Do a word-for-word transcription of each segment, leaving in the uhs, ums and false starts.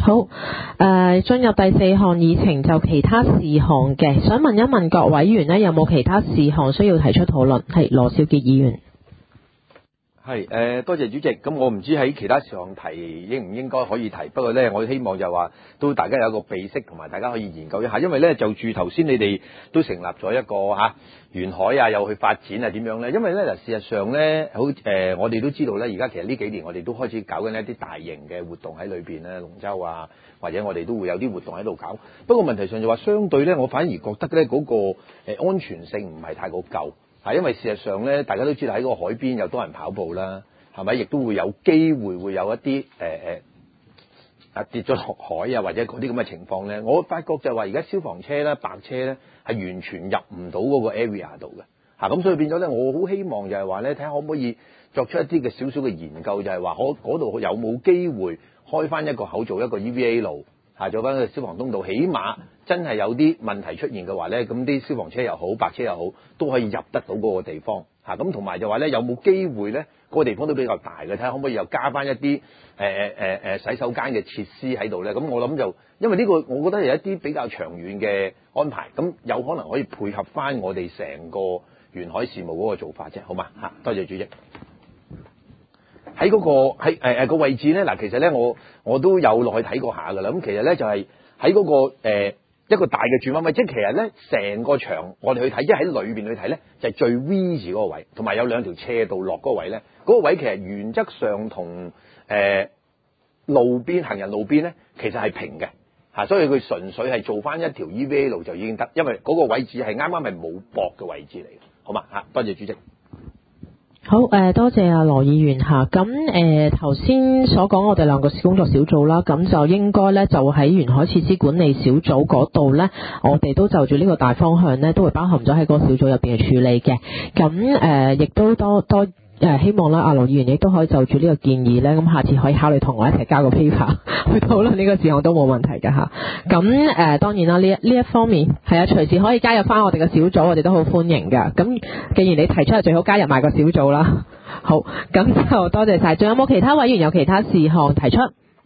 好，誒、呃，進入第四項議程就其他事項嘅，想問一問各委員呢，有冇其他事項需要提出討論？係羅少傑議員。 係誒、呃，多謝主席。咁我唔知喺其他事項提應唔應該可以提，不過咧，我希望就話都大家有一個備識，同埋大家可以研究一下。因為咧，就住頭先你哋都成立咗一個嚇沿海啊，又去發展啊，點樣咧？因為咧嗱，事實上咧，好誒、呃，我哋都知道咧，而家其實呢幾年我哋都開始搞緊一啲大型嘅活動喺裏邊咧，龍舟啊，或者我哋都會有啲活動喺度搞。不過問題上就話，相對咧，我反而覺得咧嗰、那個誒、呃、安全性唔係太過夠。係，因為事實上咧，大家都知道喺個海邊有多人跑步啦，係咪？亦都會有機會會有一啲誒誒啊跌咗落海啊，或者嗰啲咁嘅情況咧。我發覺就係話，而家消防車咧、白車咧係完全入唔到嗰個 area 度嘅嚇，咁、啊、所以變咗咧，我好希望就係話咧，睇下可唔可以作出一啲嘅少少嘅研究，就係話可嗰度有冇機會開翻一個口做一個 E V A 路。下咗翻個消防通道，起碼真係有啲問題出現嘅話咧，咁啲消防車又好，白車又好，都可以入得到嗰個地方嚇。咁同埋就話咧，有冇機會咧？嗰個地方都比較大嘅，睇下可唔可以又加翻一啲誒誒誒誒洗手間嘅設施喺度咧？咁我諗就因為呢個，我覺得有一啲比較長遠嘅安排，咁有可能可以配合翻我哋成個沿海事務嗰個做法啫，好嘛嚇？多謝主席。喺嗰、那個喺誒誒個位置咧，嗱，其實咧我我都有落去睇過下噶啦。咁其實咧就係喺嗰個誒、呃、一個大嘅轉彎位，即係其實咧成個場我哋去睇，即係喺裏邊去睇咧，就係、是、最 V 字嗰個位，同埋有兩條斜道落嗰個位咧。嗰、那個位其實原則上同誒、呃、路邊行人路邊咧，其實係平嘅嚇，所以佢純粹係做翻一條 E V A 路就已經得，因為嗰個位置係啱啱係冇駁嘅位置嚟嘅，好嘛嚇？多謝主席。 好，誒、呃，多謝阿羅議員吓。咁誒，頭先所講我哋兩個工作小組啦，咁就應該咧就喺沿海設施管理小組嗰度咧，我哋都就住呢個大方向咧，都會包含咗喺嗰個小組入邊去處理嘅。咁誒，亦、呃、都多多。誒希望啦，阿羅議員亦都可以就住呢個建議咧，咁下次可以考慮同我一齊交個 paper 去討論呢個事項都冇問題㗎嚇。咁誒、呃、當然啦，呢一呢一方面係啊，隨時可以加入翻我哋嘅小組，我哋都好歡迎㗎。咁既然你提出，最好加入埋個小組啦。好，咁就多謝晒。仲有冇其他委員有其他事項提出？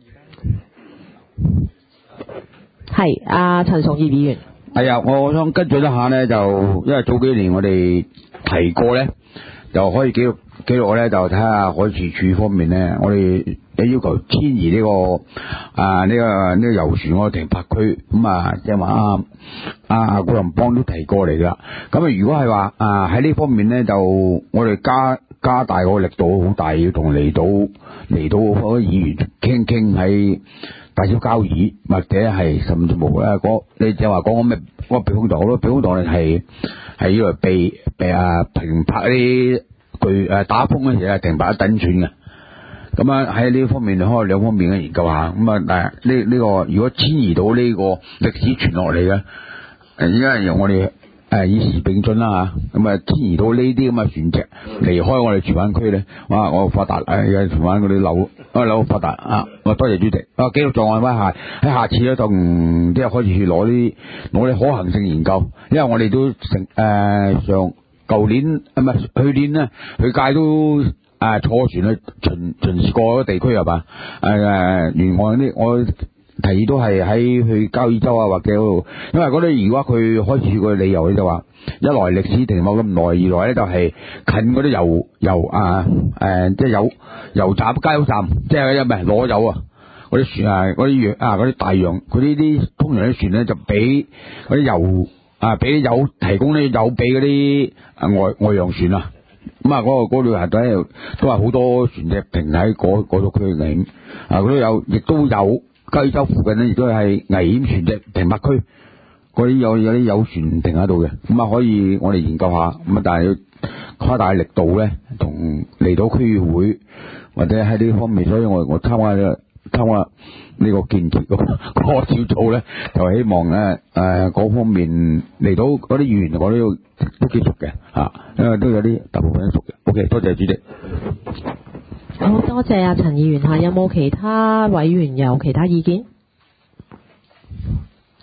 係阿陳崇義議員。 係啊，我想跟進一下呢，就因為早幾年我哋提過呢，就可以記錄。記錄咧就睇下海事處方面咧，我哋有要求遷移呢、這個啊呢、這個呢、這個遊船嗰個停泊區，咁啊即係話啊啊古林邦都提過嚟噶。咁啊如果係話啊喺呢方面咧，就我哋加加大個力度好大，要同離島離島嗰啲議員傾傾喺大小交椅，或者係甚至乎咧嗰你就話講嗰咩嗰個避風塘，好多避風塘咧係係要嚟避避啊停泊啲。佢誒打風嗰陣時係停泊一等船嘅，咁啊喺呢方面開兩方面嘅研究下，咁啊但係呢呢個如果遷移到呢個歷史傳落嚟嘅，誒因為由我哋誒以時並進啦嚇，咁啊遷移到呢啲咁嘅船隻離開我哋荃灣區咧，哇我發達誒荃灣嗰啲樓啊樓發達啊，我多謝主席啊，記錄在案，翻下喺下次咧就即係開始去攞啲攞啲可行性研究，因為我哋都成誒、呃、上。舊年啊唔係去年咧，去屆都啊坐船去巡巡視過嗰個地區係嘛？誒誒沿岸啲我提議都係喺去交椅洲啊或者嗰度，因為嗰啲如果佢開始個理由咧就話，一來歷史停冇咁耐，二來咧就係近嗰啲油油啊誒即係油油站加油站，即係一唔係攞油啊嗰啲船啊嗰啲洋啊嗰啲大洋佢呢啲通常啲船咧就俾嗰啲油。啊！俾有提供咧，有俾嗰啲外外洋船啊，咁啊嗰個嗰度係都都係好多船隻停喺嗰嗰度區危險啊！嗰度有，亦都有交椅洲附近咧，亦都係危險船隻停泊區，嗰啲有有啲有船停喺度嘅，咁啊可以我哋研究下，咁啊但係要誇大力度咧，同離島區議會或者喺呢方面，所以我我參加呢參加。呢個建設嗰個小組咧，就希望咧誒嗰方面嚟到嗰啲議員，我都要都幾熟嘅嚇，因為都有啲大部分都熟嘅。OK， 多謝主席。 好多謝阿陳議員嚇，有冇其他委員有其他意見？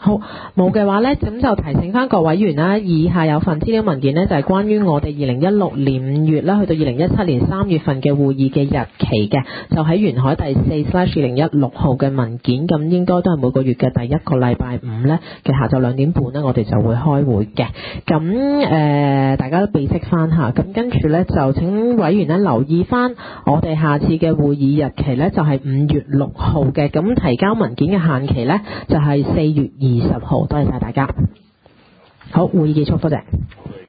好，冇嘅話呢，咁就提醒翻各位員啦，以下有份資料文件呢，就係關於我哋二零一六年五月啦，去到二零一七年三月份嘅會議嘅日期嘅，就喺元海第四 slash 二零一六號嘅文件，咁應該都係每個月嘅第一個禮拜五呢嘅下晝兩點半呢，我哋就會開會嘅。咁誒、呃，大家都備識翻下，咁跟住呢，就請委員呢留意翻我哋下次嘅會議日期呢，就係五月六號嘅，咁提交文件嘅限期呢，就係四月二十號。多謝晒大家。好，會議結束，多謝。